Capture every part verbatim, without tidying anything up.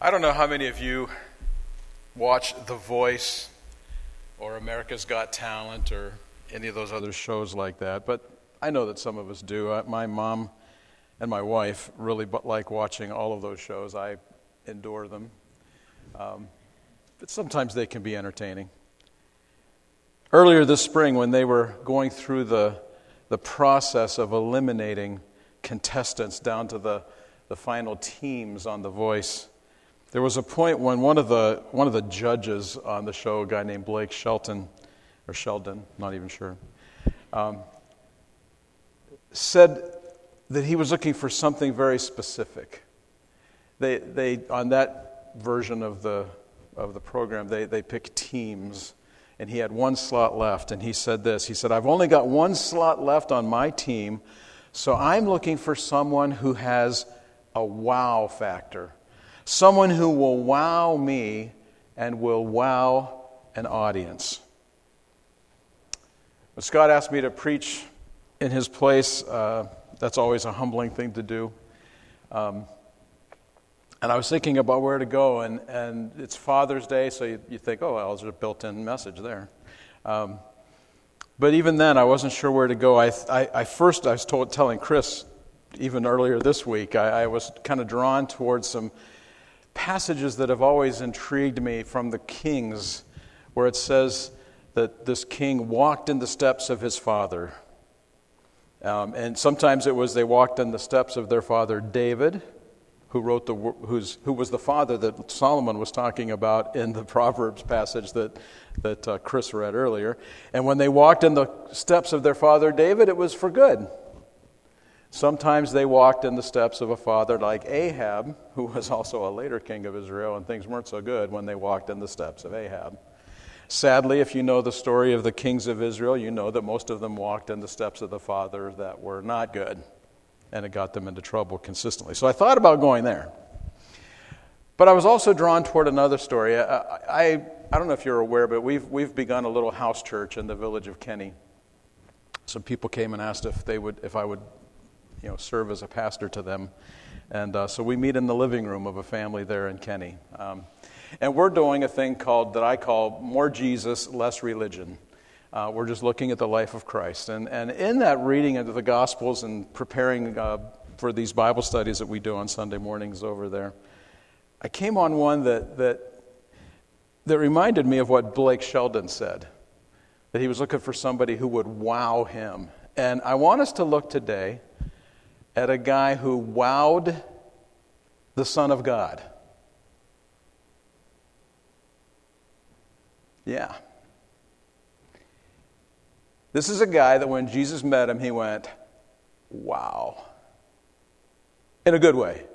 I don't know how many of you watch The Voice or America's Got Talent or any of those other shows like that, but I know that some of us do. Uh, my mom and my wife really bu- like watching all of those shows. I endure them. Um, but sometimes they can be entertaining. Earlier this spring, when they were going through the the process of eliminating contestants down to the, the final teams on The Voice, there was a point when one of the one of the judges on the show, a guy named Blake Shelton, or Sheldon, not even sure, um, said that he was looking for something very specific. They they on that version of the of the program, they they picked teams, and he had one slot left, and he said this. He said, "I've only got one slot left on my team, so I'm looking for someone who has a wow factor. Someone who will wow me and will wow an audience." When Scott asked me to preach in his place, uh, that's always a humbling thing to do. Um, and I was thinking about where to go, and, and it's Father's Day, so you, you think, oh, well, there's a built-in message there. Um, but even then, I wasn't sure where to go. I, I, I first, I was told, telling Chris, even earlier this week, I, I was kind of drawn towards some passages that have always intrigued me from the Kings, where it says that this king walked in the steps of his father. Um, and sometimes it was they walked in the steps of their father David, who wrote the who's who was the father that Solomon was talking about in the Proverbs passage that that uh, Chris read earlier. And when they walked in the steps of their father David, it was for good. Sometimes they walked in the steps of a father like Ahab, who was also a later king of Israel, and things weren't so good when they walked in the steps of Ahab. Sadly, if you know the story of the kings of Israel, you know that most of them walked in the steps of the father that were not good, and it got them into trouble consistently. So I thought about going there. But I was also drawn toward another story. I, I, I don't know if you're aware, but we've we've begun a little house church in the village of Kenny. Some people came and asked if they would, if I would, you know, serve as a pastor to them. And uh, so we meet in the living room of a family there in Kenny. Um, and we're doing a thing called, that I call More Jesus, Less Religion. Uh, we're just looking at the life of Christ. And, and in that reading into the Gospels and preparing uh, for these Bible studies that we do on Sunday mornings over there, I came on one that, that, that reminded me of what Blake Sheldon said, that he was looking for somebody who would wow him. And I want us to look today at a guy who wowed the Son of God. Yeah. This is a guy that when Jesus met him, he went, wow. In a good way.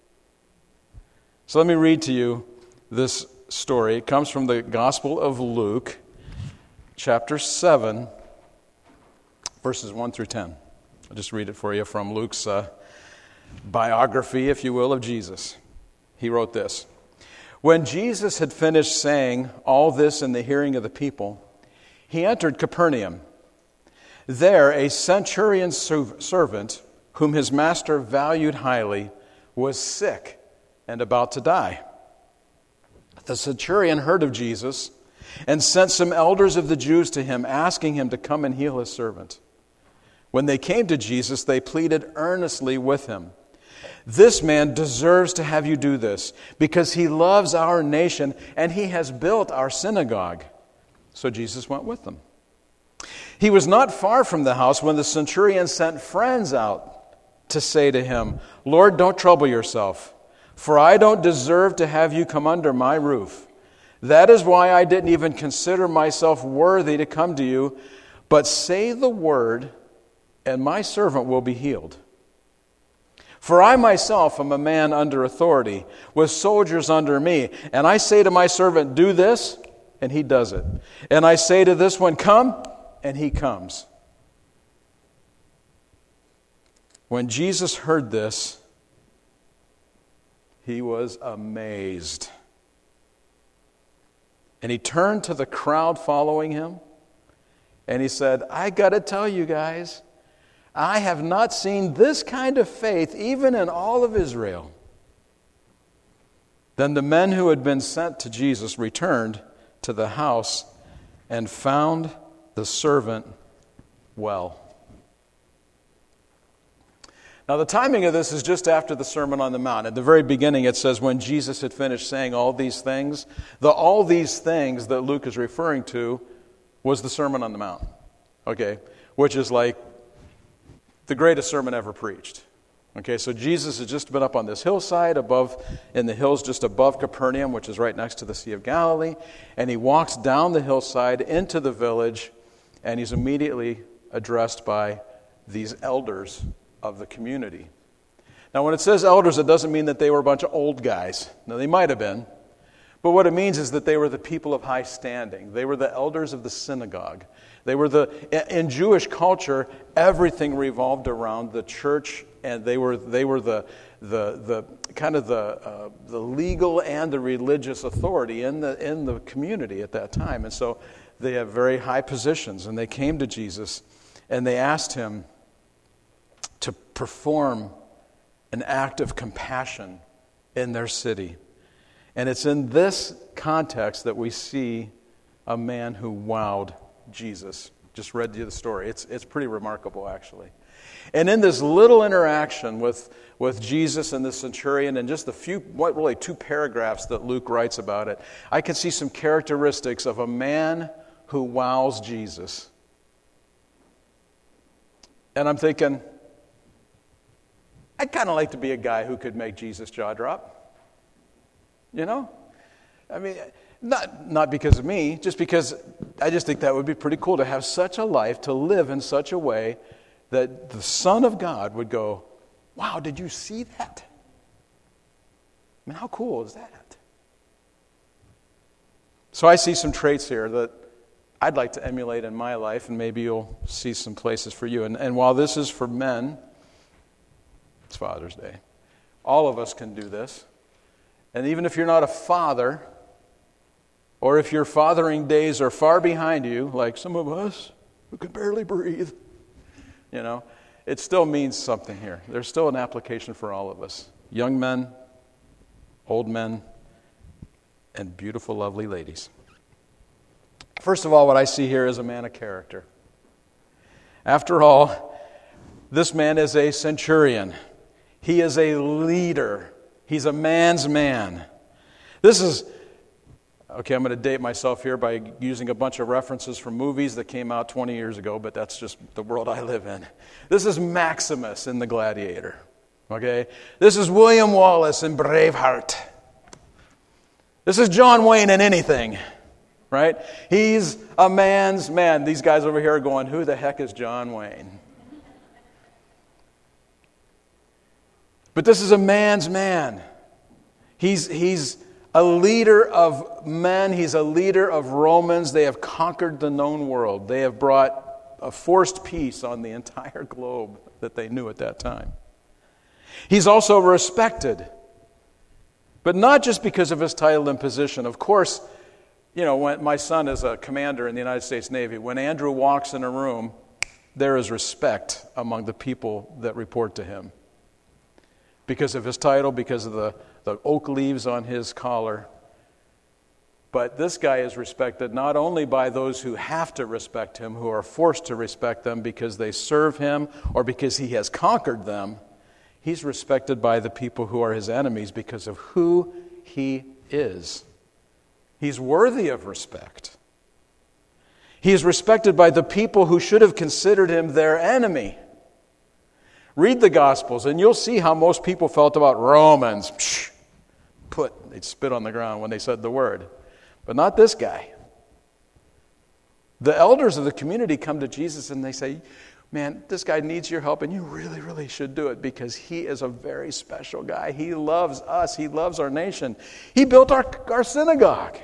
So let me read to you this story. It comes from the Gospel of Luke, chapter seven, verses one through ten. I'll just read it for you from Luke's uh, biography, if you will, of Jesus. He wrote this. When Jesus had finished saying all this in the hearing of the people, he entered Capernaum. There a centurion's servant, whom his master valued highly, was sick and about to die. The centurion heard of Jesus and sent some elders of the Jews to him, asking him to come and heal his servant. When they came to Jesus, they pleaded earnestly with him. "This man deserves to have you do this, because he loves our nation and he has built our synagogue." So Jesus went with them. He was not far from the house when the centurion sent friends out to say to him, "Lord, don't trouble yourself, for I don't deserve to have you come under my roof. That is why I didn't even consider myself worthy to come to you, but say the word, and my servant will be healed. For I myself am a man under authority, with soldiers under me, and I say to my servant, 'Do this,' and he does it. And I say to this one, 'Come,' and he comes." When Jesus heard this, he was amazed. And he turned to the crowd following him, and he said, "I got to tell you guys, I have not seen this kind of faith even in all of Israel." Then the men who had been sent to Jesus returned to the house and found the servant well. Now, the timing of this is just after the Sermon on the Mount. At the very beginning, it says when Jesus had finished saying all these things, the all these things that Luke is referring to was the Sermon on the Mount, okay, which is like the greatest sermon ever preached. Okay, so Jesus has just been up on this hillside above, in the hills just above Capernaum, which is right next to the Sea of Galilee, and he walks down the hillside into the village, and he's immediately addressed by these elders of the community. Now, when it says elders, it doesn't mean that they were a bunch of old guys. Now, they might have been, but what it means is that they were the people of high standing. They were the elders of the synagogue. They were the, in Jewish culture, everything revolved around the church, and they were they were the the the kind of the uh, the legal and the religious authority in the in the community at that time. And so they have very high positions, and they came to Jesus and they asked him to perform an act of compassion in their city. And it's in this context that we see a man who wowed Jesus. Just read you the story. It's it's pretty remarkable, actually. And in this little interaction with, with Jesus and the centurion, and just the few, what really two paragraphs that Luke writes about it, I can see some characteristics of a man who wows Jesus. And I'm thinking, I'd kind of like to be a guy who could make Jesus' jaw drop. You know? I mean, not not because of me, just because I just think that would be pretty cool to have such a life, to live in such a way that the Son of God would go, wow, did you see that? I mean, how cool is that? So I see some traits here that I'd like to emulate in my life, and maybe you'll see some places for you. And, and while this is for men, it's Father's Day. All of us can do this. And even if you're not a father, or if your fathering days are far behind you, like some of us who can barely breathe, you know, it still means something here. There's still an application for all of us. Young men, old men, and beautiful, lovely ladies. First of all, what I see here is a man of character. After all, this man is a centurion. He is a leader. He's a man's man. This is, okay, I'm going to date myself here by using a bunch of references from movies that came out twenty years ago, but that's just the world I live in. This is Maximus in The Gladiator. Okay? This is William Wallace in Braveheart. This is John Wayne in anything. Right? He's a man's man. These guys over here are going, who the heck is John Wayne? But this is a man's man. He's, he's a leader of men. He's a leader of Romans. They have conquered the known world. They have brought a forced peace on the entire globe that they knew at that time. He's also respected. But not just because of his title and position. Of course, you know, when my son is a commander in the United States Navy, when Andrew walks in a room, there is respect among the people that report to him. Because of his title, because of the, the oak leaves on his collar. But this guy is respected not only by those who have to respect him, who are forced to respect them because they serve him or because he has conquered them. He's respected by the people who are his enemies because of who he is. He's worthy of respect. He is respected by the people who should have considered him their enemy. Read the Gospels, and you'll see how most people felt about Romans. Psh, put, they'd spit on the ground when they said the word. But not this guy. The elders of the community come to Jesus and they say, man, this guy needs your help, and you really, really should do it because he is a very special guy. He loves us. He loves our nation. He built our, our synagogue.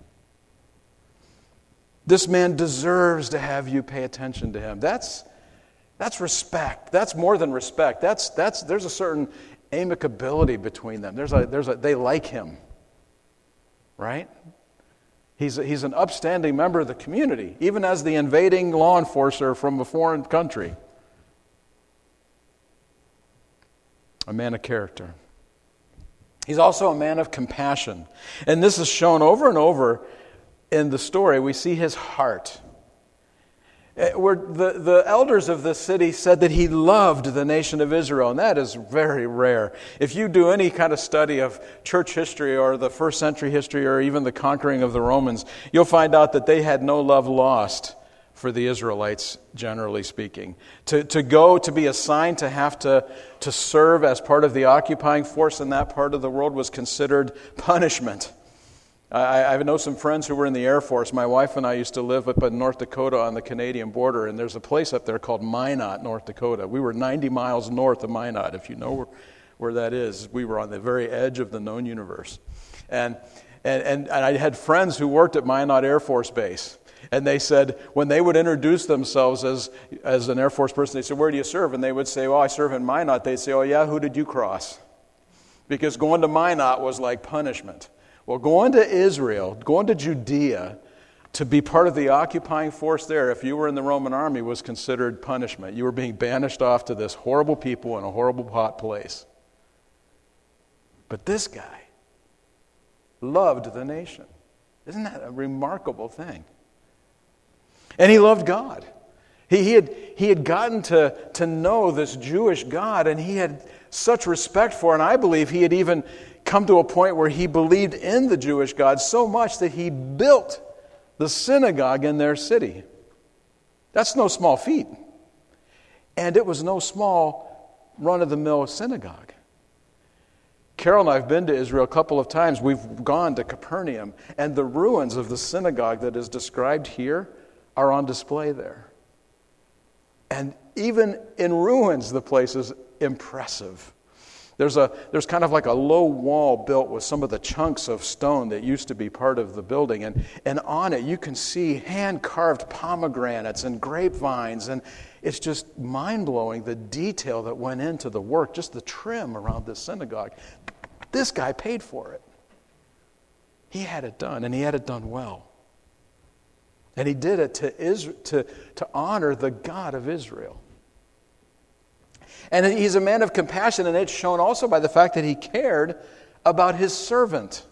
This man deserves to have you pay attention to him. That's That's respect. That's more than respect. That's that's there's a certain amicability between them. There's a there's a they like him. Right? He's a, he's an upstanding member of the community, even as the invading law enforcer from a foreign country. A man of character. He's also a man of compassion. And this is shown over and over in the story. We see his heart. Where the, the elders of the city said that he loved the nation of Israel, and that is very rare. If you do any kind of study of church history or the first century history or even the conquering of the Romans, you'll find out that they had no love lost for the Israelites, generally speaking. To, to go, to be assigned to have to, to serve as part of the occupying force in that part of the world was considered punishment. I, I know some friends who were in the Air Force. My wife and I used to live up in North Dakota on the Canadian border, and there's a place up there called Minot, North Dakota. We were ninety miles north of Minot, if you know where, where that is. We were on the very edge of the known universe. And, and, and, and I had friends who worked at Minot Air Force Base, and they said when they would introduce themselves as, as an Air Force person, they said, "Where do you serve?" And they would say, "Well, I serve in Minot." They'd say, "Oh, yeah, who did you cross?" Because going to Minot was like punishment. Well, going to Israel, going to Judea, to be part of the occupying force there, if you were in the Roman army, was considered punishment. You were being banished off to this horrible people in a horrible hot place. But this guy loved the nation. Isn't that a remarkable thing? And he loved God. He, he, had, he had gotten to, to know this Jewish God, and he had such respect for it, and I believe he had even come to a point where he believed in the Jewish God so much that he built the synagogue in their city. That's no small feat. And it was no small run-of-the-mill synagogue. Carol and I have been to Israel a couple of times. We've gone to Capernaum, and the ruins of the synagogue that is described here are on display there. And even in ruins, the place is impressive. There's a there's kind of like a low wall built with some of the chunks of stone that used to be part of the building. And, and on it you can see hand-carved pomegranates and grapevines. And it's just mind-blowing the detail that went into the work, just the trim around this synagogue. This guy paid for it. He had it done, and he had it done well. And he did it to Israel, to, to honor the God of Israel. And he's a man of compassion, and it's shown also by the fact that he cared about his servant.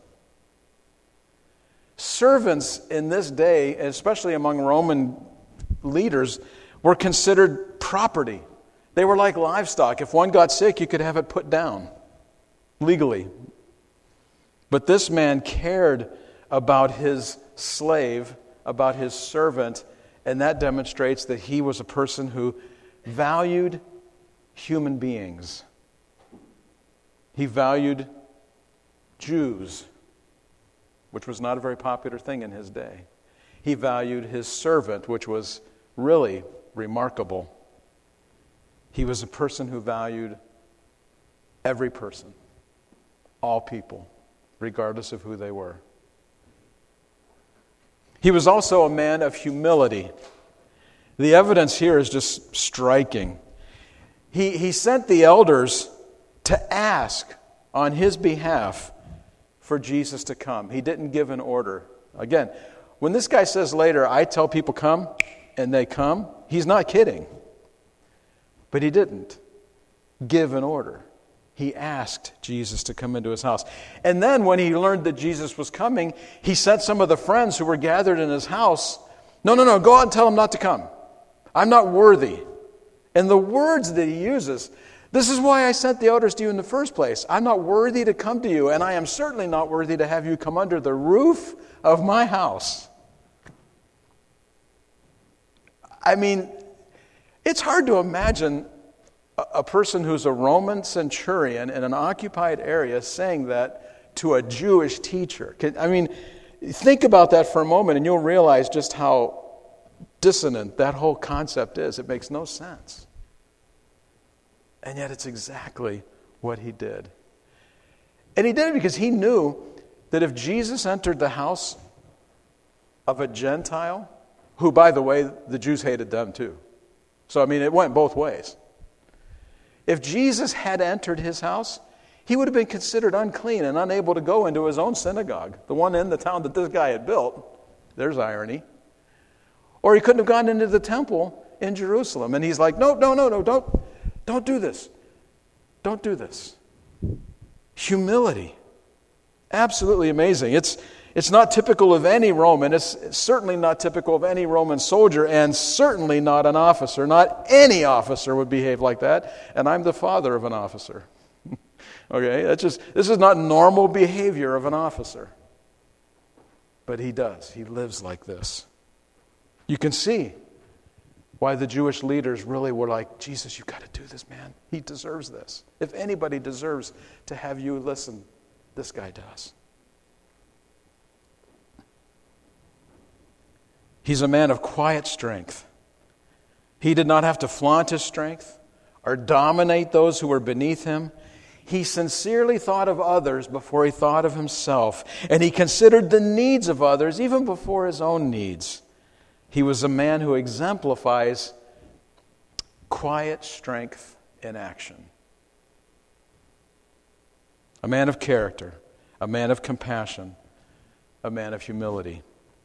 Servants in this day, especially among Roman leaders, were considered property. They were like livestock. If one got sick, you could have it put down legally. But this man cared about his slave, about his servant, and that demonstrates that he was a person who valued human beings. He valued Jews, which was not a very popular thing in his day. He valued his servant, which was really remarkable. He was a person who valued every person, all people, regardless of who they were. He was also a man of humility. The evidence here is just striking. He, he sent the elders to ask on his behalf for Jesus to come. He didn't give an order. Again, when this guy says later, "I tell people come," and they come, he's not kidding. But he didn't give an order. He asked Jesus to come into his house. And then when he learned that Jesus was coming, he sent some of the friends who were gathered in his house, "No, no, no, go out and tell him not to come. I'm not worthy." And the words that he uses, "This is why I sent the elders to you in the first place. I'm not worthy to come to you, and I am certainly not worthy to have you come under the roof of my house." I mean, it's hard to imagine a, a person who's a Roman centurion in an occupied area saying that to a Jewish teacher. I mean, think about that for a moment, and you'll realize just how dissonant that whole concept is. It makes no sense. And yet it's exactly what he did. And he did it because he knew that if Jesus entered the house of a Gentile, who, by the way, the Jews hated them too. So, I mean, it went both ways. If Jesus had entered his house, he would have been considered unclean and unable to go into his own synagogue, the one in the town that this guy had built. There's irony. Or he couldn't have gone into the temple in Jerusalem. And he's like, no, no, no, no, don't, don't do this. Don't do this. Humility. Absolutely amazing. It's, it's not typical of any Roman. It's certainly not typical of any Roman soldier, and certainly not an officer. Not any officer would behave like that, and I'm the father of an officer. Okay, that's just, this is not normal behavior of an officer. But he does. He lives like this. You can see why the Jewish leaders really were like, Jesus, you've got to do this, man. He deserves this. If anybody deserves to have you listen, this guy does. He's a man of quiet strength. He did not have to flaunt his strength or dominate those who were beneath him. He sincerely thought of others before he thought of himself, and he considered the needs of others even before his own needs. He was a man who exemplifies quiet strength in action. A man of character, a man of compassion, a man of humility.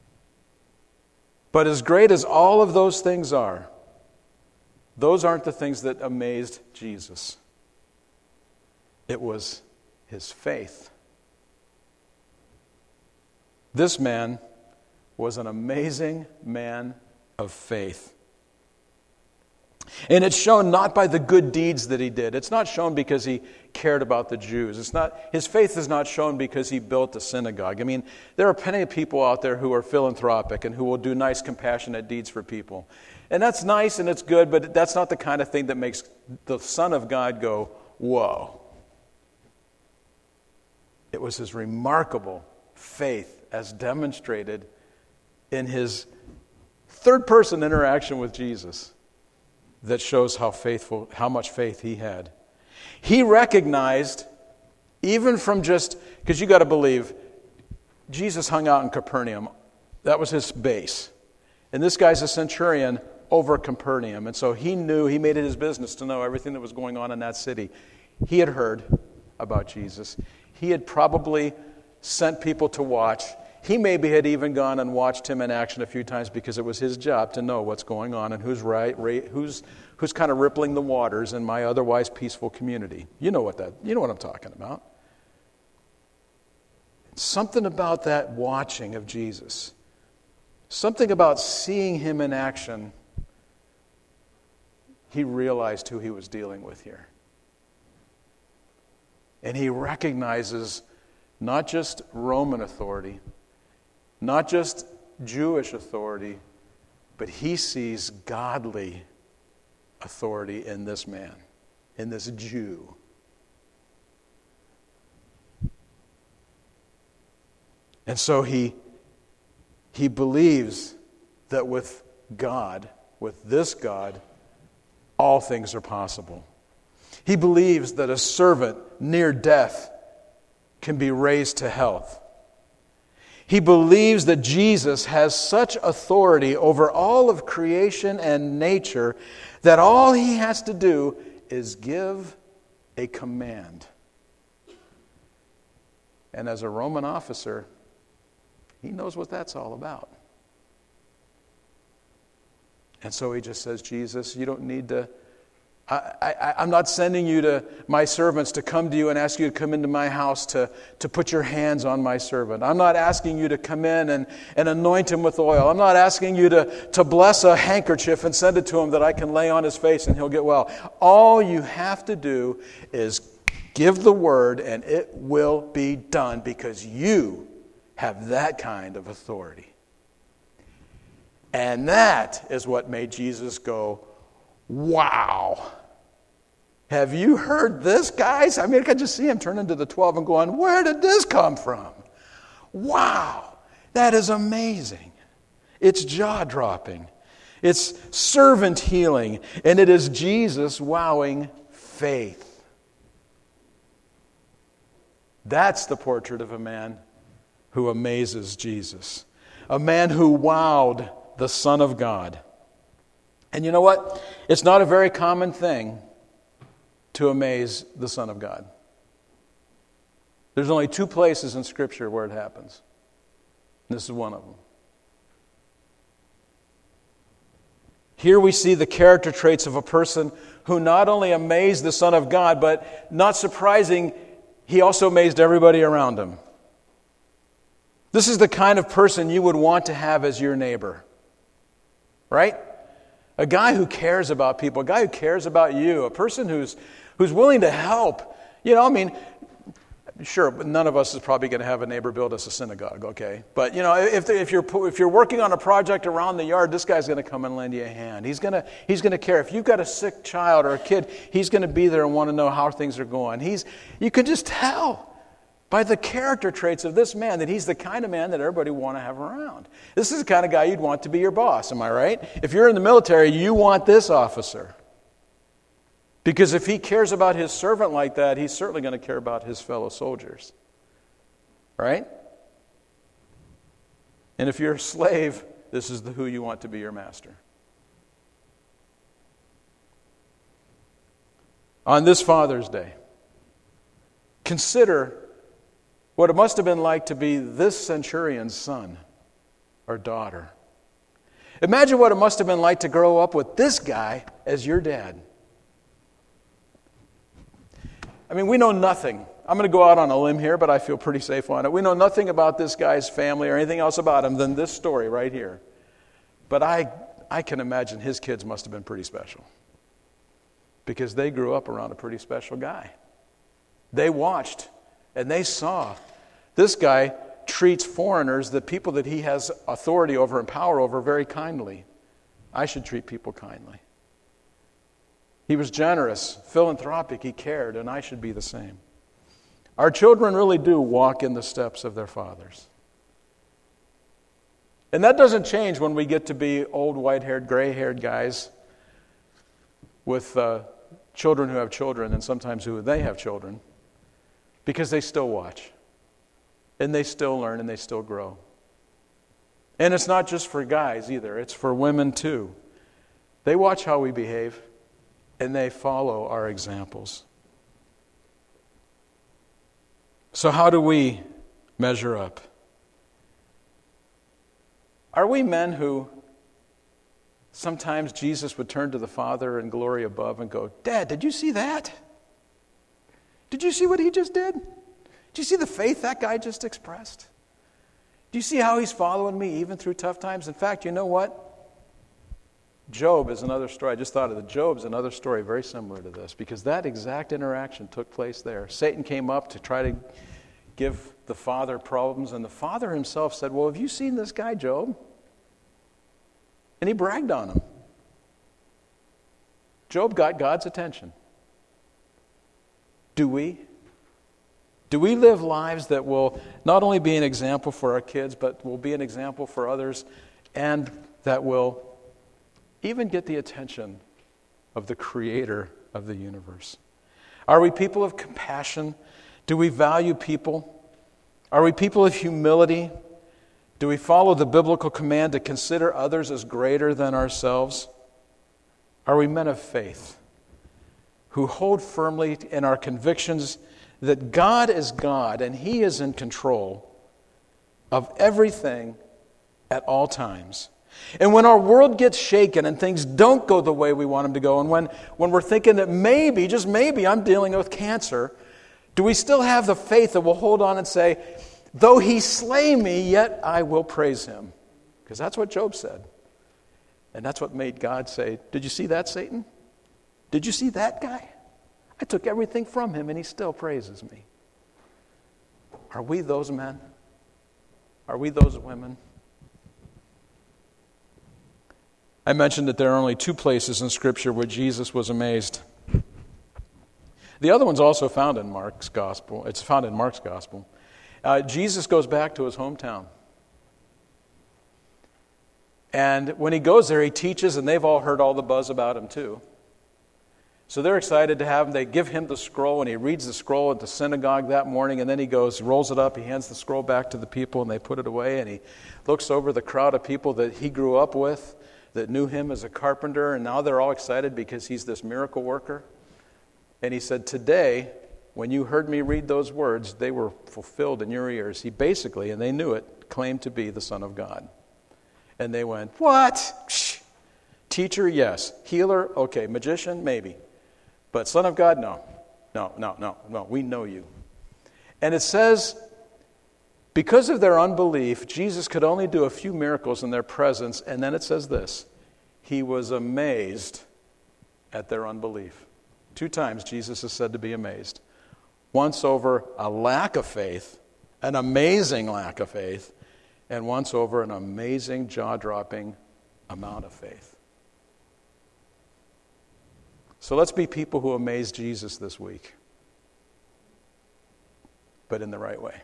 But as great as all of those things are, those aren't the things that amazed Jesus. It was his faith. This man was an amazing man of faith. And it's shown not by the good deeds that he did. It's not shown because he cared about the Jews. It's not, his faith is not shown because he built a synagogue. I mean, there are plenty of people out there who are philanthropic and who will do nice, compassionate deeds for people. And that's nice and it's good, but that's not the kind of thing that makes the Son of God go, whoa. It was his remarkable faith as demonstrated in his third-person interaction with Jesus that shows how faithful, how much faith he had. He recognized, even from just, because you got to believe, Jesus hung out in Capernaum. That was his base. And this guy's a centurion over Capernaum. And so he knew, he made it his business to know everything that was going on in that city. He had heard about Jesus. He had probably sent people to watch. He maybe had even gone and watched him in action a few times because it was his job to know what's going on and who's right, right who's who's kind of rippling the waters in my otherwise peaceful community. You know what that you know what I'm talking about. Something about that watching of Jesus. Something about seeing him in action. He realized who he was dealing with here. And he recognizes not just Roman authority, not just Jewish authority, but he sees godly authority in this man, in this Jew. And so he, he believes that with God, with this God, all things are possible. He believes that a servant near death can be raised to health. He believes that Jesus has such authority over all of creation and nature that all he has to do is give a command. And as a Roman officer, he knows what that's all about. And so he just says, Jesus, you don't need to I, I, I'm not sending you to my servants to come to you and ask you to come into my house to, to put your hands on my servant. I'm not asking you to come in and, and anoint him with oil. I'm not asking you to, to bless a handkerchief and send it to him that I can lay on his face and he'll get well. All you have to do is give the word and it will be done because you have that kind of authority. And that is what made Jesus go, wow. Have you heard this, guys? I mean, I could just see him turning to the twelve and going, where did this come from? Wow. That is amazing. It's jaw-dropping. It's servant healing. And it is Jesus wowing faith. That's the portrait of a man who amazes Jesus. A man who wowed the Son of God. And you know what? It's not a very common thing to amaze the Son of God. There's only two places in Scripture where it happens. And this is one of them. Here we see the character traits of a person who not only amazed the Son of God, but not surprising, he also amazed everybody around him. This is the kind of person you would want to have as your neighbor. Right? A guy who cares about people, a guy who cares about you, a person who's who's willing to help. You know, I mean, sure, but none of us is probably going to have a neighbor build us a synagogue, okay? But, you know, if if you're if you're working on a project around the yard, this guy's going to come and lend you a hand. He's going to he's going to care. If you've got a sick child or a kid, he's going to be there and want to know how things are going. He's you can just tell by the character traits of this man that he's the kind of man that everybody would want to have around. This is the kind of guy you'd want to be your boss, am I right? If you're in the military, you want this officer. Because if he cares about his servant like that, he's certainly going to care about his fellow soldiers. Right? And if you're a slave, this is the who you want to be your master. On this Father's Day, consider what it must have been like to be this centurion's son or daughter. Imagine what it must have been like to grow up with this guy as your dad. I mean, we know nothing. I'm going to go out on a limb here, but I feel pretty safe on it. We know nothing about this guy's family or anything else about him than this story right here. But I, I can imagine his kids must have been pretty special. Because they grew up around a pretty special guy. They watched and they saw this guy treats foreigners, the people that he has authority over and power over, very kindly. I should treat people kindly. He was generous, philanthropic, he cared, and I should be the same. Our children really do walk in the steps of their fathers. And that doesn't change when we get to be old, white-haired, gray-haired guys with uh, children who have children, and sometimes who they have children, because they still watch. And they still learn, and they still grow. And it's not just for guys either. It's for women too. They watch how we behave, and they follow our examples. So how do we measure up? Are we men who sometimes Jesus would turn to the Father in glory above and go, "Dad, did you see that? Did you see what he just did? Do you see the faith that guy just expressed? Do you see how he's following me even through tough times?" In fact, you know what? Job is another story. I just thought of it. Job's another story very similar to this, because that exact interaction took place there. Satan came up to try to give the father problems, and the father himself said, "Well, have you seen this guy, Job?" And he bragged on him. Job got God's attention. Do we? Do we live lives that will not only be an example for our kids, but will be an example for others, and that will even get the attention of the Creator of the universe? Are we people of compassion? Do we value people? Are we people of humility? Do we follow the biblical command to consider others as greater than ourselves? Are we men of faith who hold firmly in our convictions that God is God and He is in control of everything at all times? And when our world gets shaken and things don't go the way we want them to go, and when, when we're thinking that maybe, just maybe, I'm dealing with cancer, do we still have the faith that will hold on and say, "Though he slay me, yet I will praise him"? Because that's what Job said. And that's what made God say, "Did you see that, Satan? Did you see that guy? I took everything from him and he still praises me." Are we those men? Are we those women? I mentioned that there are only two places in Scripture where Jesus was amazed. The other one's also found in Mark's Gospel. It's found in Mark's Gospel. Uh, Jesus goes back to his hometown. And when he goes there, he teaches, and they've all heard all the buzz about him too. So they're excited to have him. They give him the scroll, and he reads the scroll at the synagogue that morning, and then he goes, rolls it up, he hands the scroll back to the people, and they put it away, and he looks over the crowd of people that he grew up with, that knew him as a carpenter, and now they're all excited because he's this miracle worker. And he said, "Today, when you heard me read those words, they were fulfilled in your ears." He basically, and they knew it, claimed to be the Son of God. And they went, "What? Psh. Teacher, yes. Healer, okay. Magician, maybe. But Son of God, no. No, no, no, no. We know you." And it says Because of their unbelief, Jesus could only do a few miracles in their presence, and then it says this, he was amazed at their unbelief. Two times Jesus is said to be amazed. Once over a lack of faith, an amazing lack of faith, and once over an amazing, jaw-dropping amount of faith. So let's be people who amaze Jesus this week, but in the right way.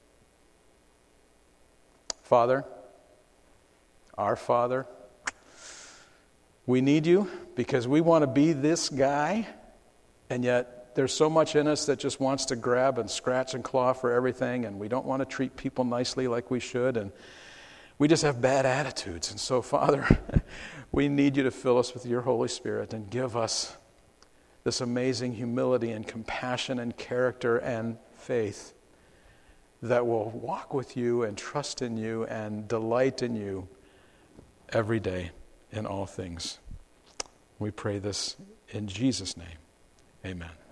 Father, our Father, we need you because we want to be this guy, and yet there's so much in us that just wants to grab and scratch and claw for everything, and we don't want to treat people nicely like we should, and we just have bad attitudes. And so, Father, we need you to fill us with your Holy Spirit and give us this amazing humility and compassion and character and faith that will walk with you and trust in you and delight in you every day in all things. We pray this in Jesus' name. Amen.